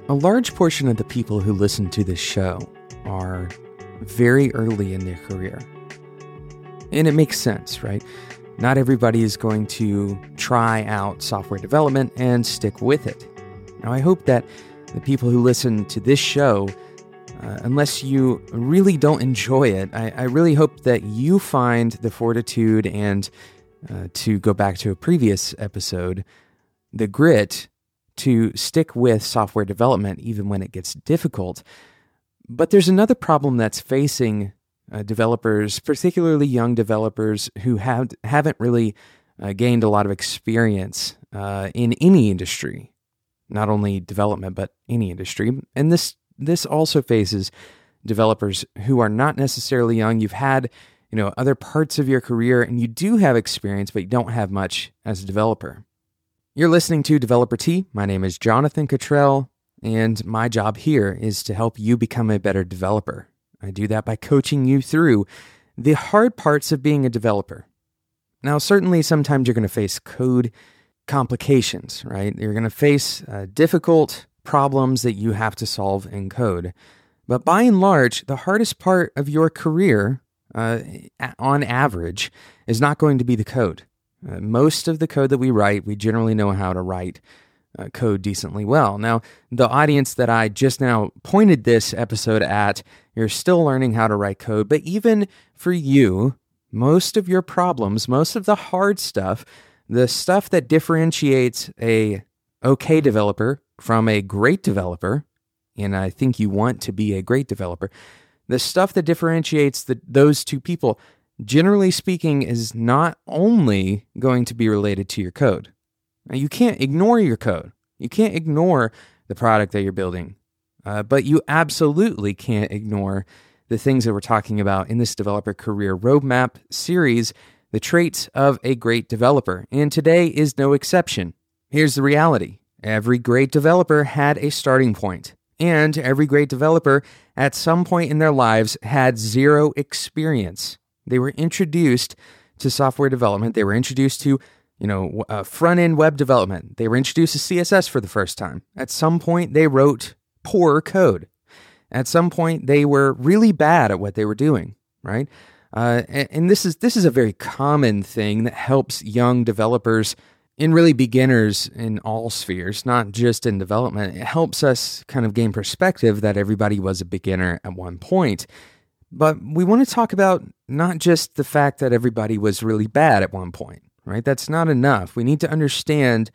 A large portion of the people who listen to this show are very early in their career. And it makes sense, right? Not everybody is going to try out software development and stick with it. Now, I hope that the people who listen to this show, unless you really don't enjoy it, I really hope that you find the fortitude and, to go back to a previous episode, the grit to stick with software development even when it gets difficult. But there's another problem that's facing developers, particularly young developers who haven't really gained a lot of experience in any industry, not only development, but any industry. And this also faces developers who are not necessarily young. You've had, other parts of your career and you do have experience, but you don't have much as a developer. You're listening to Developer Tea. My name is Jonathan Cottrell, and my job here is to help you become a better developer. I do that by coaching you through the hard parts of being a developer. Now, certainly sometimes you're going to face code complications, right? You're going to face difficult problems that you have to solve in code. But by and large, the hardest part of your career, on average, is not going to be the code. Most of the code that we write, we generally know how to write code decently well. Now, the audience that I just now pointed this episode at, you're still learning how to write code, but even for you, most of your problems, most of the hard stuff, the stuff that differentiates a okay developer from a great developer, and I think you want to be a great developer, the stuff that differentiates those two people, generally speaking, is not only going to be related to your code. Now, you can't ignore your code. You can't ignore the product that you're building. But you absolutely can't ignore the things that we're talking about in this Developer Career Roadmap series, the traits of a great developer. And today is no exception. Here's the reality. Every great developer had a starting point. And every great developer at some point in their lives had zero experience. They were introduced to software development. They were introduced to, front-end web development. They were introduced to CSS for the first time. At some point, they wrote poor code. At some point, they were really bad at what they were doing, right? And this is a very common thing that helps young developers and really beginners in all spheres, not just in development. It helps us kind of gain perspective that everybody was a beginner at one point. But we want to talk about not just the fact that everybody was really bad at one point, right? That's not enough. We need to understand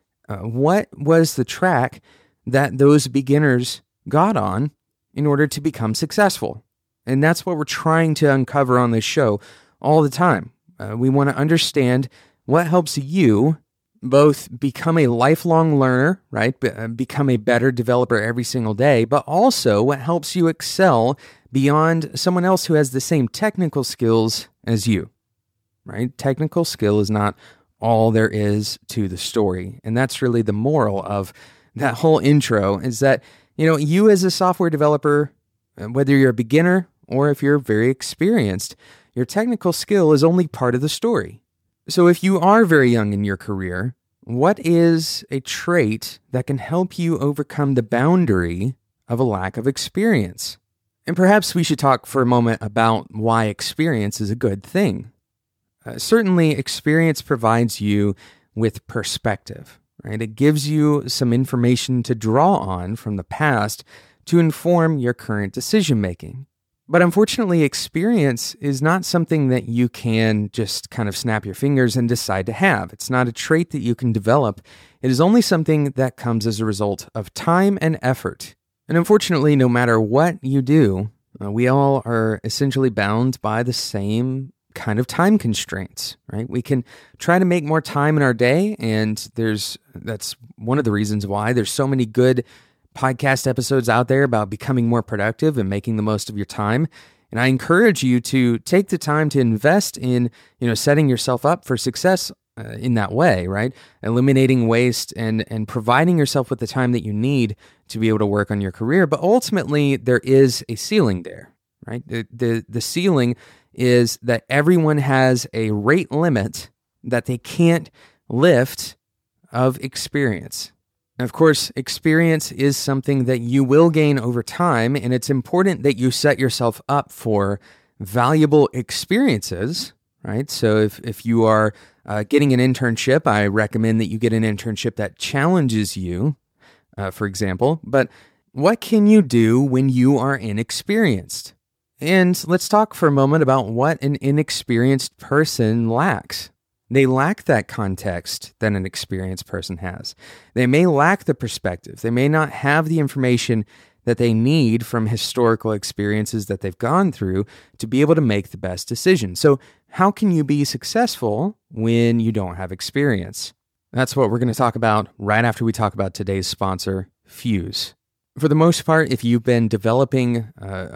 what was the track that those beginners got on in order to become successful. And that's what we're trying to uncover on this show all the time. We want to understand what helps you both become a lifelong learner, right? Become a better developer every single day, but also what helps you excel beyond someone else who has the same technical skills as you, right? Technical skill is not all there is to the story. And that's really the moral of that whole intro, is that, you as a software developer, whether you're a beginner or if you're very experienced, your technical skill is only part of the story. So if you are very young in your career, what is a trait that can help you overcome the boundary of a lack of experience? And perhaps we should talk for a moment about why experience is a good thing. Certainly, experience provides you with perspective, right? It gives you some information to draw on from the past to inform your current decision-making. But unfortunately, experience is not something that you can just kind of snap your fingers and decide to have. It's not a trait that you can develop. It is only something that comes as a result of time and effort. And unfortunately, no matter what you do, we all are essentially bound by the same kind of time constraints, right? We can try to make more time in our day, and that's one of the reasons why there's so many good podcast episodes out there about becoming more productive and making the most of your time. And I encourage you to take the time to invest in, setting yourself up for success in that way, right? Eliminating waste and providing yourself with the time that you need to be able to work on your career. But ultimately, there is a ceiling there, right? The ceiling is that everyone has a rate limit that they can't lift of experience. Of course, experience is something that you will gain over time, and it's important that you set yourself up for valuable experiences, right? So if you are getting an internship, I recommend that you get an internship that challenges you, for example. But what can you do when you are inexperienced? And let's talk for a moment about what an inexperienced person lacks. They lack that context that an experienced person has. They may lack the perspective. They may not have the information that they need from historical experiences that they've gone through to be able to make the best decision. So how can you be successful when you don't have experience? That's what we're going to talk about right after we talk about today's sponsor, Fuse. For the most part, if you've been developing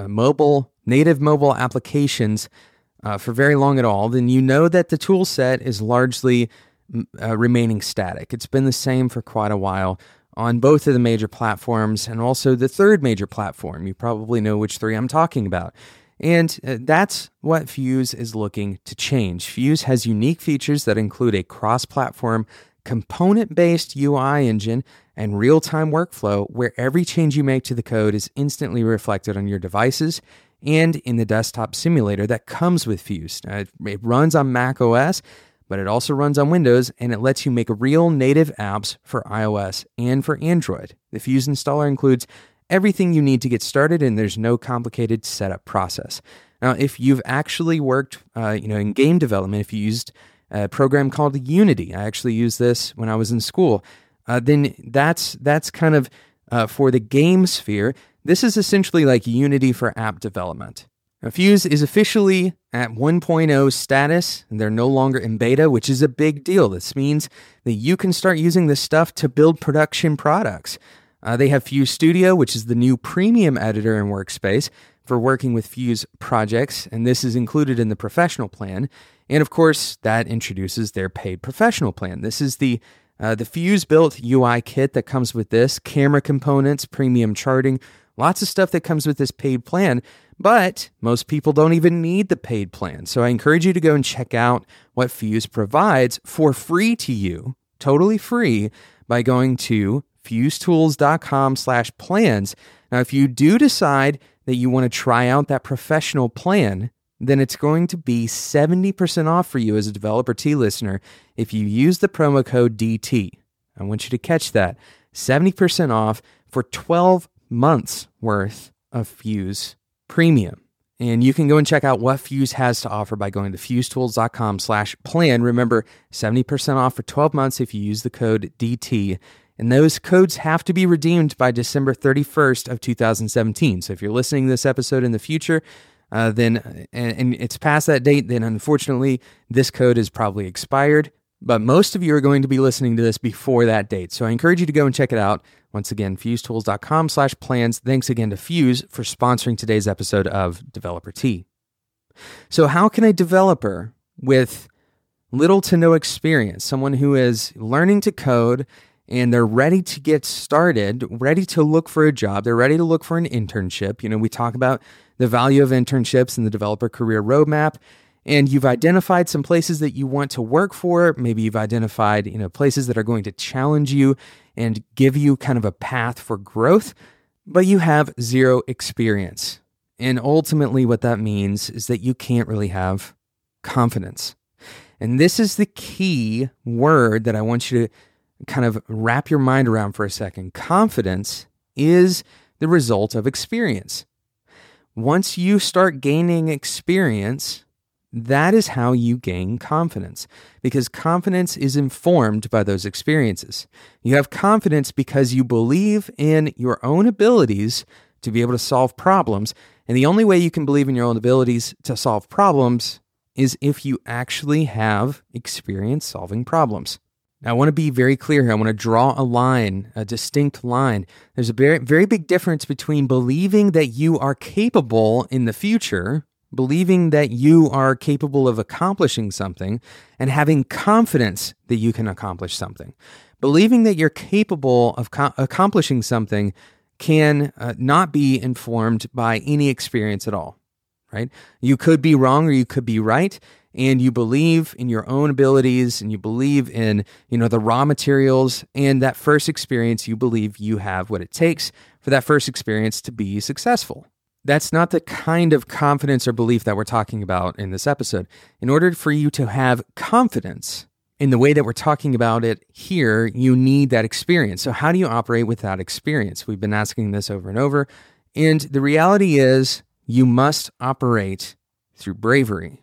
native mobile applications for very long at all, then you know that the tool set is largely remaining static. It's been the same for quite a while on both of the major platforms and also the third major platform. You probably know which three I'm talking about. And that's what Fuse is looking to change. Fuse has unique features that include a cross-platform, component-based UI engine and real-time workflow where every change you make to the code is instantly reflected on your devices and in the desktop simulator that comes with Fuse. It runs on Mac OS, but it also runs on Windows, and it lets you make real native apps for iOS and for Android. The Fuse installer includes everything you need to get started, and there's no complicated setup process. Now, if you've actually worked in game development, if you used a program called Unity, I actually used this when I was in school, then that's kind of for the game sphere. This is essentially like Unity for app development. Now, Fuse is officially at 1.0 status, and they're no longer in beta, which is a big deal. This means that you can start using this stuff to build production products. They have Fuse Studio, which is the new premium editor and workspace for working with Fuse projects, and this is included in the professional plan. And of course, that introduces their paid professional plan. This is the Fuse-built UI kit that comes with this, camera components, premium charting, lots of stuff that comes with this paid plan, but most people don't even need the paid plan. So I encourage you to go and check out what Fuse provides for free to you, totally free, by going to fusetools.com/plans. Now, if you do decide that you want to try out that professional plan, then it's going to be 70% off for you as a Developer T listener if you use the promo code DT. I want you to catch that. 70% off for 12 months worth of Fuse Premium. And you can go and check out what Fuse has to offer by going to fusetools.com/plan. Remember, 70% off for 12 months if you use the code DT. And those codes have to be redeemed by December 31st of 2017. So if you're listening to this episode in the future, then it's past that date, then unfortunately this code is probably expired. But most of you are going to be listening to this before that date. So I encourage you to go and check it out. Once again, fusetools.com/plans. Thanks again to Fuse for sponsoring today's episode of Developer T. So how can a developer with little to no experience, someone who is learning to code and they're ready to get started, ready to look for a job, they're ready to look for an internship. We talk about the value of internships in the developer career roadmap, and you've identified some places that you want to work for. Maybe you've identified, places that are going to challenge you and give you kind of a path for growth, but you have zero experience. And ultimately what that means is that you can't really have confidence. And this is the key word that I want you to kind of wrap your mind around for a second. Confidence is the result of experience. Once you start gaining experience, that is how you gain confidence, because confidence is informed by those experiences. You have confidence because you believe in your own abilities to be able to solve problems, and the only way you can believe in your own abilities to solve problems is if you actually have experience solving problems. Now, I want to be very clear here. I want to draw a line, a distinct line. There's a very, very big difference between believing that you are capable in the future, believing that you are capable of accomplishing something, and having confidence that you can accomplish something. Believing that you're capable of accomplishing something can not be informed by any experience at all, right? You could be wrong or you could be right, and you believe in your own abilities and you believe in, the raw materials, and that first experience, you believe you have what it takes for that first experience to be successful. That's not the kind of confidence or belief that we're talking about in this episode. In order for you to have confidence in the way that we're talking about it here, you need that experience. So how do you operate with that experience? We've been asking this over and over. And the reality is you must operate through bravery.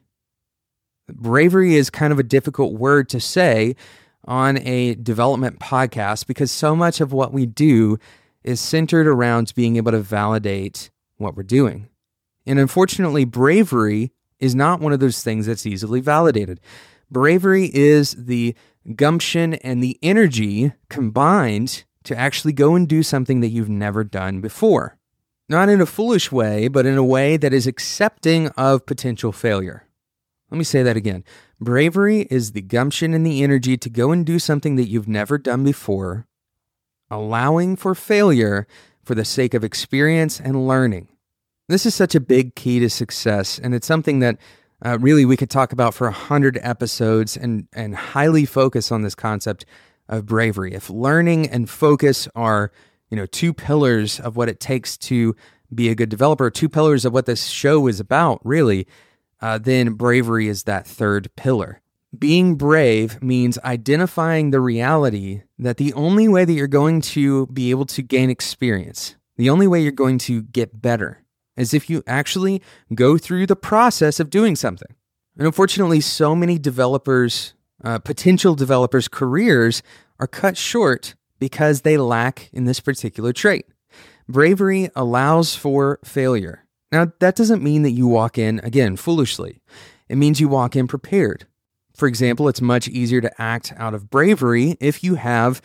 Bravery is kind of a difficult word to say on a development podcast because so much of what we do is centered around being able to validate what we're doing. And unfortunately, bravery is not one of those things that's easily validated. Bravery is the gumption and the energy combined to actually go and do something that you've never done before. Not in a foolish way, but in a way that is accepting of potential failure. Let me say that again. Bravery is the gumption and the energy to go and do something that you've never done before, allowing for failure for the sake of experience and learning. This is such a big key to success, and it's something that really we could talk about for 100 episodes and highly focus on this concept of bravery. If learning and focus are, two pillars of what it takes to be a good developer, two pillars of what this show is about, really, then bravery is that third pillar. Being brave means identifying the reality that the only way that you're going to be able to gain experience, the only way you're going to get better, is if you actually go through the process of doing something. And unfortunately, so many developers, potential developers' careers are cut short because they lack in this particular trait. Bravery allows for failure. Now, that doesn't mean that you walk in, again, foolishly. It means you walk in prepared. For example, it's much easier to act out of bravery if you have,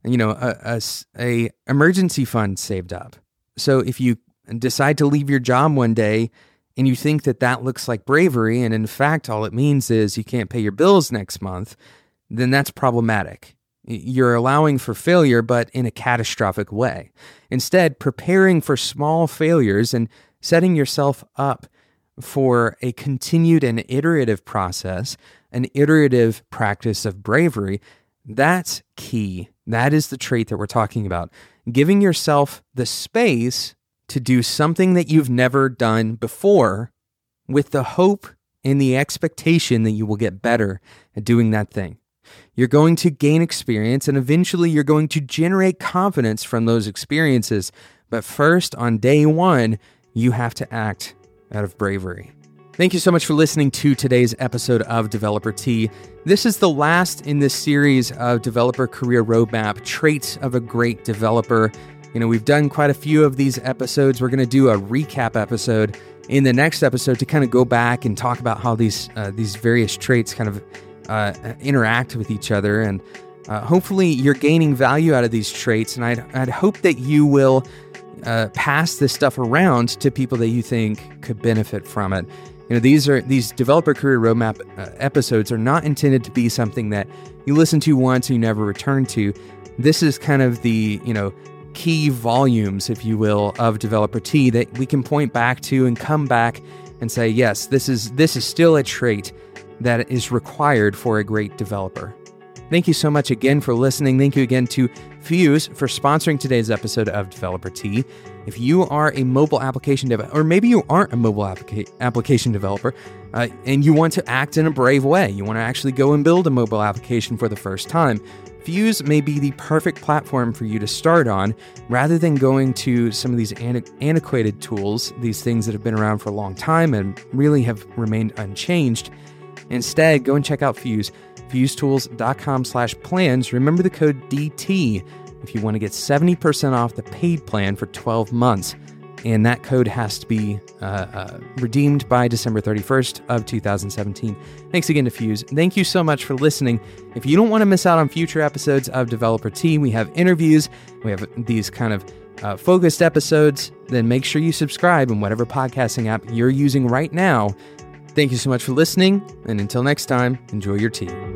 a emergency fund saved up. So if you decide to leave your job one day and you think that looks like bravery, and in fact, all it means is you can't pay your bills next month, then that's problematic. You're allowing for failure, but in a catastrophic way. Instead, preparing for small failures and setting yourself up for a continued and iterative process, an iterative practice of bravery, that's key. That is the trait that we're talking about. Giving yourself the space to do something that you've never done before with the hope and the expectation that you will get better at doing that thing. You're going to gain experience and eventually you're going to generate confidence from those experiences. But first, on day one, you have to act out of bravery. Thank you so much for listening to today's episode of Developer Tea. This is the last in this series of Developer Career Roadmap, Traits of a Great Developer. We've done quite a few of these episodes. We're going to do a recap episode in the next episode to kind of go back and talk about how these various traits kind of interact with each other. And hopefully you're gaining value out of these traits. And I'd hope that you will pass this stuff around to people that you think could benefit from it. These Developer Career Roadmap episodes are not intended to be something that you listen to once and you never return to. This is kind of the, key volumes, if you will, of Developer Tea that we can point back to and come back and say, yes, this is still a trait that is required for a great developer. Thank you so much again for listening. Thank you again to Fuse for sponsoring today's episode of Developer Tea. If you are a mobile application developer, or maybe you aren't a mobile application developer, and you want to act in a brave way, you want to actually go and build a mobile application for the first time, Fuse may be the perfect platform for you to start on, rather than going to some of these antiquated tools, these things that have been around for a long time and really have remained unchanged. Instead, go and check out Fuse, fusetools.com/plans. Remember the code DT if you want to get 70% off the paid plan for 12 months. And that code has to be redeemed by December 31st of 2017. Thanks again to Fuse. Thank you so much for listening. If you don't want to miss out on future episodes of Developer Tea, we have interviews, we have these kind of focused episodes, then make sure you subscribe in whatever podcasting app you're using right now. Thank you so much for listening, and until next time, enjoy your tea.